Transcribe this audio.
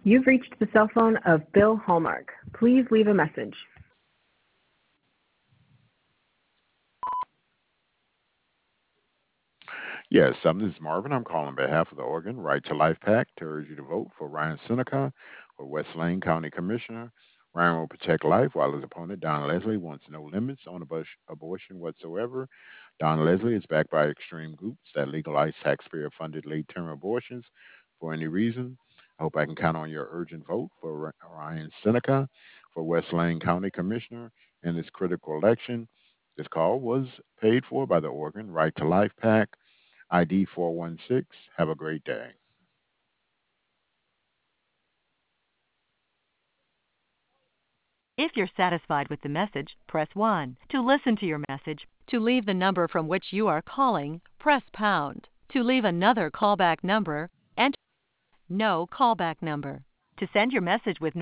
You've reached the cell phone of Bill Hallmark. Please leave a message. Yes, this is Marvin. I'm calling on behalf of the Oregon Right to Life PAC to urge you to vote for Ryan Seneca for West Lane County Commissioner. Ryan will protect life while his opponent, Don Leslie, wants no limits on abortion whatsoever. Don Leslie is backed by extreme groups that legalize taxpayer funded late term abortions for any reason. I hope I can count on your urgent vote for Ryan Seneca for West Lane County Commissioner in this critical election. This call was paid for by the Oregon Right to Life PAC. ID 416. Have a great day. If you're satisfied with the message, press 1. To listen to your message, to leave the number from which you are calling, press pound. To leave another callback number, enter no callback number. To send your message with